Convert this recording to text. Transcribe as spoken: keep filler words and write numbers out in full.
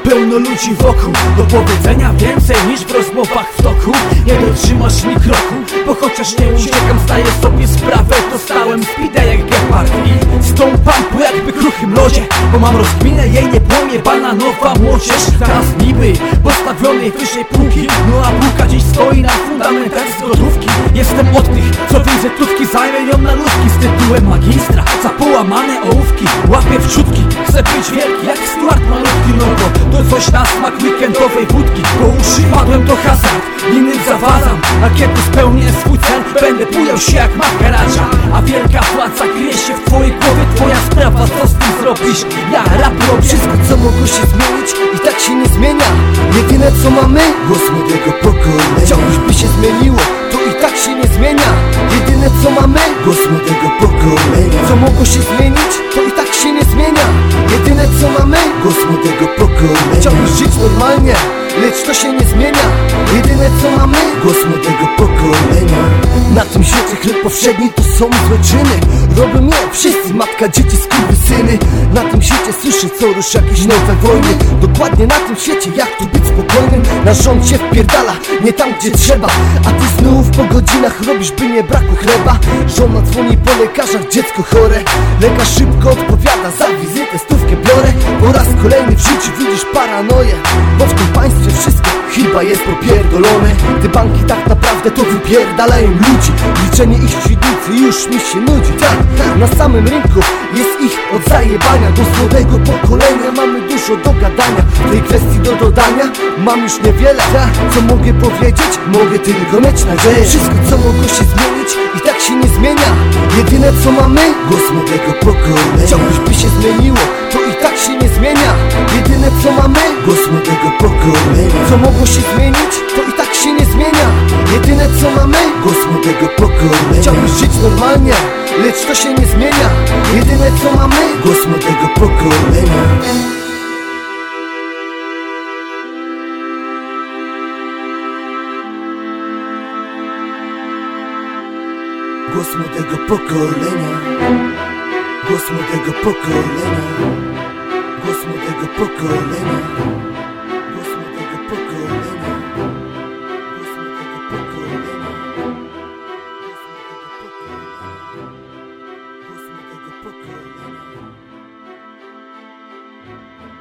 pełno ludzi wokół. Do powiedzenia więcej niż w rozmowach w toku. Nie dotrzymasz mi kroku, bo chociaż nie uciekam, zdaję sobie sprawę. Dostałem spidę jak gepard i stąpam po jakby kruchym lodzie, bo mam rozkminę, jej nie płomie bananowa młodzież. Teraz niby postawionej wyżej półki, no a półka dziś stoi na fundamentach z gotówki. Jestem od tych, co widzę tutki, zajmę na ludki z tytułem magistra. Za połamane ołówki łapię wczutki. Chcę być wielki jak Stuart malutki, no bo to coś na smak weekendowej wódki. Bo uszy padłem to hazard, innym zawadzam, a kiedy spełnię swój cel, będę bujał się jak Maharadża. A wielka władza kryje się w twojej głowie, twoja sprawa, co z tym zrobisz? Ja rap robię. Wszystko co mogło się zmienić i tak się nie zmienia. Jedyne co mamy, głos młodego pokolenia. Chciałbyś by się zmieniło, to i tak się nie zmienia. Jedyne co mamy, głos młodego pokolenia. Co mogło się zmienić, to i tak się nie zmienia. Jedyne co mamy, głos młodego pokolenia. Chciałbyś żyć normalnie, lecz to się nie zmienia. Jedyne co mamy, głos młodego pokolenia. Na tym świecie chleb powszedni to są złe czyny. Robią je wszyscy, matka, dzieci, skurwysyny. Na tym świecie słyszy co rusz jakieś nowe wojny. Dokładnie na tym świecie jak tu być spokojnym. Nasz rząd się wpierdala, nie tam gdzie trzeba. A ty znów po godzinach robisz by nie brakło chleba. Żona dzwoni po lekarzach, dziecko chore. Lekarz szybko odpowiada, za wizytę stówkę biorę. Po raz kolejny w życiu widzisz paranoję, bo w tym państwie wszystko chyba jest popierdolone. Te banki tak naprawdę to wypierdalają ludzi. Liczenie ich średnicy już mi się nudzi. Tak, tak, na samym rynku jest ich od zajebania. Do młodego pokolenia mamy dużo do gadania. W tej kwestii do dodania mam już niewiele. Tak, co mogę powiedzieć? Mogę tylko mieć nadzieję. Wszystko co mogło się zmienić i tak się nie zmienia. Jedyne co mamy, głos młodego pokolenia. Chciałbyś by się zmieniło, to i tak się nie zmienia. Jedyne co mamy, głos młodego pokolenia. Co mogło się zmienić, to i tak się nie zmienia. Jedyne co mamy, głos młodego pokolenia. Chciałbyś żyć normalnie, lecz to się nie zmienia. Jedyne co mamy, głos młodego pokolenia. Głos młodego pokolenia. Głos młodego pokolenia. Głos młodego pokolenia. Głos młodego pokolenia. Głos młodego pokolenia. Głos młodego pokolenia.